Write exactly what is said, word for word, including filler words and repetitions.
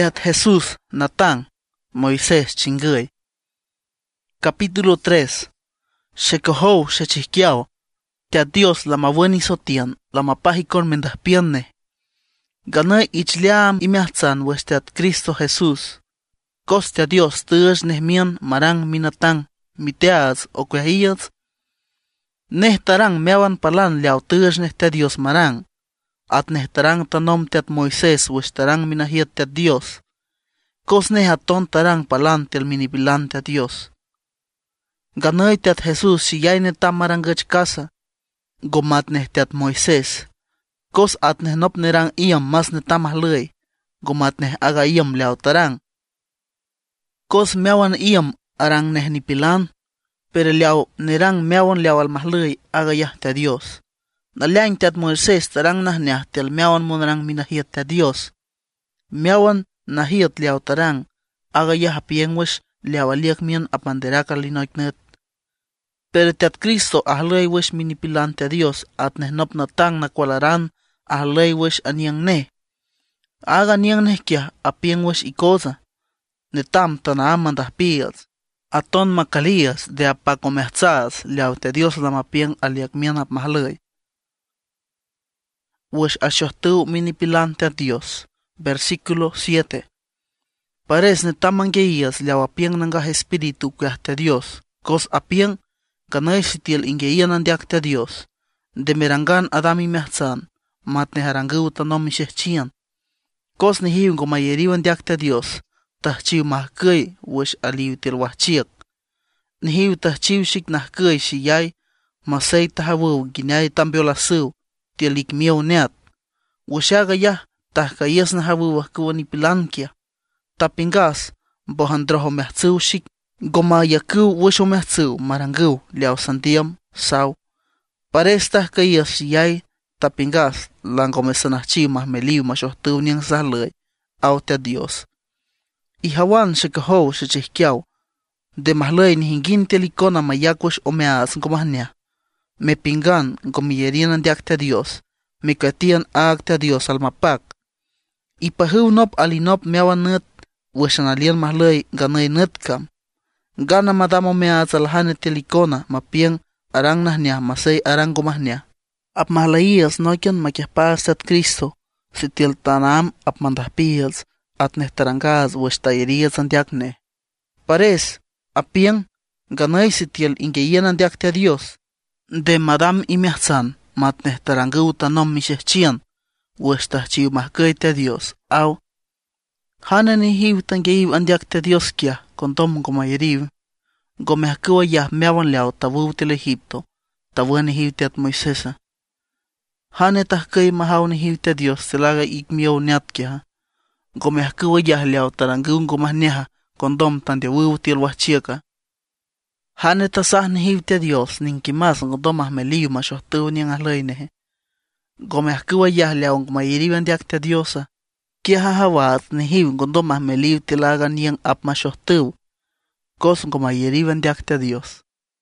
Teat Jesús, Natán, Moisés, chingüey. Capítulo tres. Shekohou, shechihkiao. Teat Dios, la mabuen isotian, la mapajikon mendaspianne. Ganay ichliam imiachzan wes teat Cristo Jesús. Kostia Dios, tush nehmian marang minatang, miteaz o kuehiyaz. Nehtarang meawan palan liao tush nehte Dios marang. At nehtarang tanom teat Moisés wes tarang minahiat teat Dios. Kos nehaton tarang palan tel minipilan teat Dios. Ganay teat Jesús shiyay netam marangach casa. Gomat neh teat Moisés. Kos at nehnop nerang iyam mas netamah ley. Gomat neh aga iyam liao tarang. Kos meawan iyam arang neh nipilan. Pero liao nerang meawan liao almahley aga yah teat Dios. Nalain teat Moisés tarang nah niah tel meawan monarang minahiat teat Dios. Meawan nahiat liao tarang. Aga yah apiengwesh liao aliak mian apanderaka linoiknet. Pero teat Cristo ahley wesh minipilan teat Dios at nehnop natang nakwalaran ahley wesh aniang ne. Aga niang neh kia apiengwesh ikosa. Netam tanaam mandahpias. Aton makalías de apacomerzadas liao teat Dios lamapieng aliak mian apmahley. Wesh ashohtu minipilan teat Dios. Versículo siete. Pares netaman geías liao apieng nangah espíritu kuah teat Dios. Kos apieng kanay sitiel ingeian andiak teat Dios. De merangan adami mehzan. Mat neharangu tanom mishechchian. Kos nehiw gomayeriw andiak teat Dios. Tahchiw mahkay wesh aliw til wahchiak. Nehiw tahchiw shik nahkay shiyay. Masay tahawu ginay tambiolasuw. Tielik miaw neat. Weshaga yah tahkayas nahawu wahkuwa nipilankia. Tapingas bohandroho mehtsuw shik. Goma yakuw wesho mehtsuw maranguw liao santiam saw. Pares tahkayas shiyay. Tapingas langomesanahchiw mahmeliw mashohtuw niang sahlay. Aw teat Dios. Ihawan shekahow shechihkiaw. De mahlay nihingin telikona mayakwesh omeaz gomahnia. Me pingan gomiyerian andiak teat Dios. Me katian ag teat Dios almapak. Ipahuw nop alinop meawan nut. Weshanalian mahlay ganay nutkam. Gana madamo meaz alhane telikona mapieng arang nahnia masay arang gomahnia. Ap mahlayas nokian makiahpaas teat Cristo. Sitiel tanam ap mandahpias. At nehtarangas weshtayerias andiakne. Pares apieng ganay sitiel ingeian andiak teat Dios. De madam imiachzan mat nehtarangu tanom mishechchian. Weshtahchiw mahkay teat Dios. Aw. Hana nehiw tangeiw andiak teat Dios kia. Kontom gomayeriw. Gomehkuwa yah meawan liao tawu til Egipto. Tawu nehiw teat Moisesa. Hane tahkay mahaw nehiw teat Dios. Telaga ikmiaw neat kia. Gomehkuwa yah liao tarangu gomahneha. Kondom tandiawu til wahchiaka. Hane tasah nehiw teat Dios ninkimas ngodomah meliw mashohtuw niang ahlay nehe. Gomehkuwa yah liao gomayeriw andiak teat Diosa. Kia hahawaat nehiw ngodomah meliw tilaga niang ap mashohtuw. Kos gomayeriw andiak teat Dios.